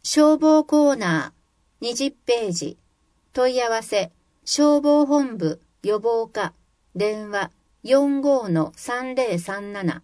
消防コーナー20ページ。問い合わせ消防本部予防課電話 45-3037。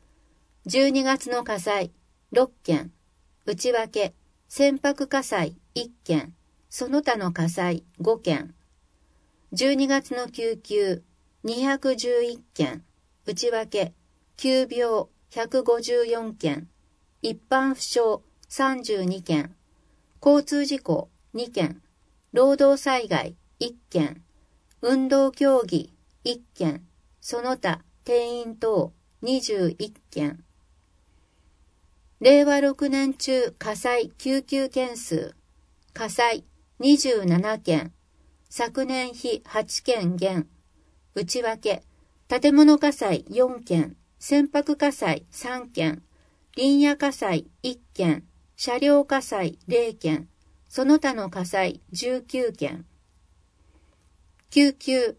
12月の火災6件、内訳船舶火災1件、その他の火災5件。12月の救急211件、内訳急病154件、一般負傷32件、交通事故2件、労働災害1件、運動競技1件、その他定員等21件。令和6年中火災救急件数、火災27件、昨年比8件減。内訳、建物火災4件、船舶火災3件、林野火災1件、車両火災0件、その他の火災19件。救急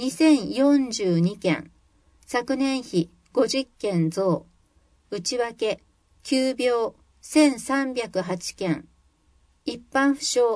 2042件、昨年比50件増。内訳、急病1308件、一般負傷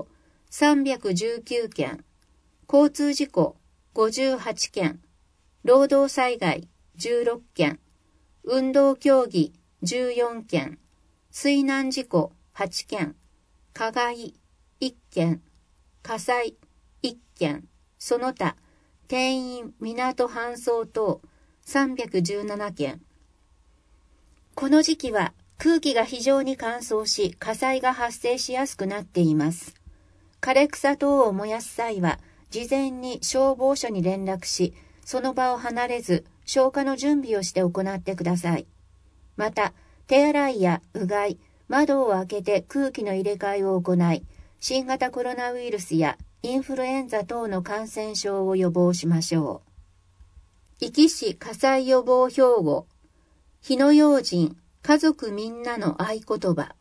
319件、交通事故58件、労働災害16件、運動競技14件、水難事故8件、加害1件、火災1件、その他定員港搬送等317件。この時期は空気が非常に乾燥し、火災が発生しやすくなっています。枯れ草等を燃やす際は、事前に消防署に連絡し、その場を離れず、消火の準備をして行ってください。また、手洗いやうがい、窓を開けて空気の入れ替えを行い、新型コロナウイルスやインフルエンザ等の感染症を予防しましょう。壱岐市火災予防標語、火の用心、家族みんなの合言葉。